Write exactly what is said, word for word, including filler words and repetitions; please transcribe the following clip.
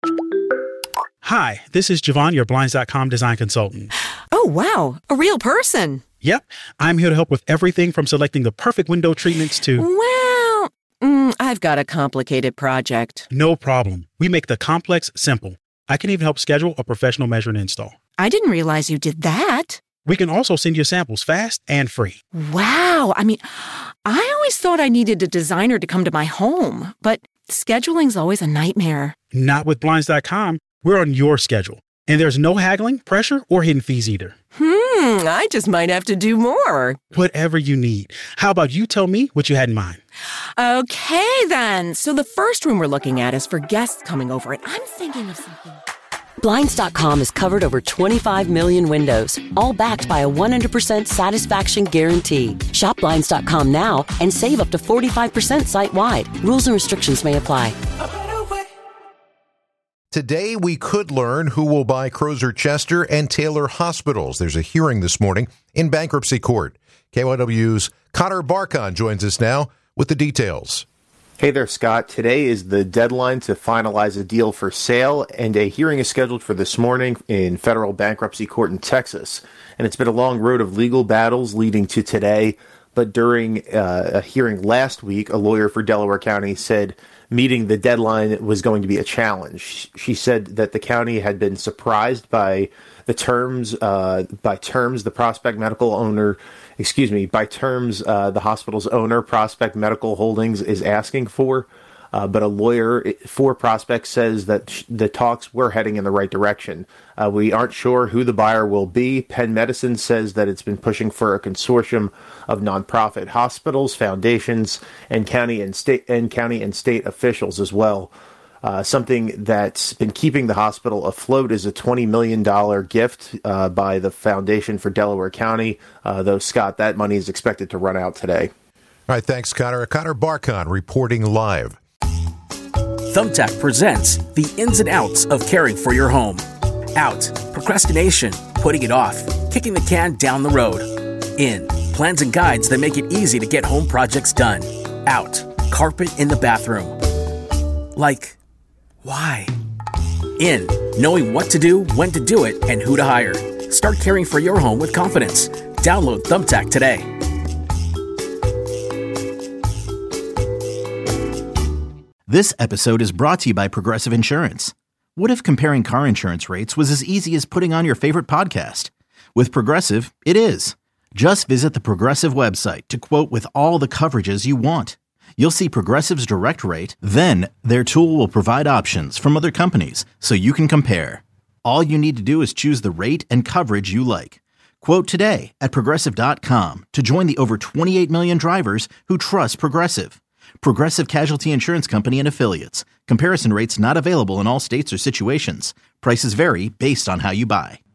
Hi, this is Javon, your Blinds dot com design consultant. Oh, wow. A real person. Yep. I'm here to help with everything from selecting the perfect window treatments to... Well, mm, I've got a complicated project. No problem. We make the complex simple. I can even help schedule a professional measure and install. I didn't realize you did that. We can also send you samples fast and free. Wow. I mean, I always thought I needed a designer to come to my home, but scheduling's always a nightmare. Not with Blinds dot com. We're on your schedule. And there's no haggling, pressure, or hidden fees either. Hmm, I just might have to do more. Whatever you need. How about you tell me what you had in mind? Okay, then. So the first room we're looking at is for guests coming over, and I'm thinking of something. Blinds dot com has covered over twenty-five million windows, all backed by a one hundred percent satisfaction guarantee. Shop Blinds dot com now and save up to forty-five percent site-wide. Rules and restrictions may apply. Today, we could learn who will buy Crozer Chester and Taylor hospitals. There's a hearing this morning in bankruptcy court. K Y W's Connor Barkon joins us now with the details. Hey there, Scott. Today is the deadline to finalize a deal for sale, and a hearing is scheduled for this morning in federal bankruptcy court in Texas. And it's been a long road of legal battles leading to today. But during uh, a hearing last week, a lawyer for Delaware County said meeting the deadline was going to be a challenge. She said that the county had been surprised by the terms, uh, by terms the Prospect Medical owner, excuse me, by terms uh, the hospital's owner, Prospect Medical Holdings, is asking for. Uh, but a lawyer for Prospect says that sh- the talks were heading in the right direction. Uh, we aren't sure who the buyer will be. Penn Medicine says that it's been pushing for a consortium of nonprofit hospitals, foundations, and county and state and county and state officials as well. Uh, something that's been keeping the hospital afloat is a twenty million dollars gift uh, by the Foundation for Delaware County. Uh, though, Scott, that money is expected to run out today. All right, thanks, Connor. Connor Barkon reporting live. Thumbtack presents the ins and outs of caring for your home. Out, procrastination, putting it off, kicking the can down the road. In, plans and guides that make it easy to get home projects done. Out, carpet in the bathroom. Like, why? In, knowing what to do, when to do it, and who to hire. Start caring for your home with confidence. Download Thumbtack today. This episode is brought to you by Progressive Insurance. What if comparing car insurance rates was as easy as putting on your favorite podcast? With Progressive, it is. Just visit the Progressive website to quote with all the coverages you want. You'll see Progressive's direct rate, then their tool will provide options from other companies so you can compare. All you need to do is choose the rate and coverage you like. Quote today at Progressive dot com to join the over twenty-eight million drivers who trust Progressive. Progressive Casualty Insurance Company and Affiliates. Comparison rates not available in all states or situations. Prices vary based on how you buy.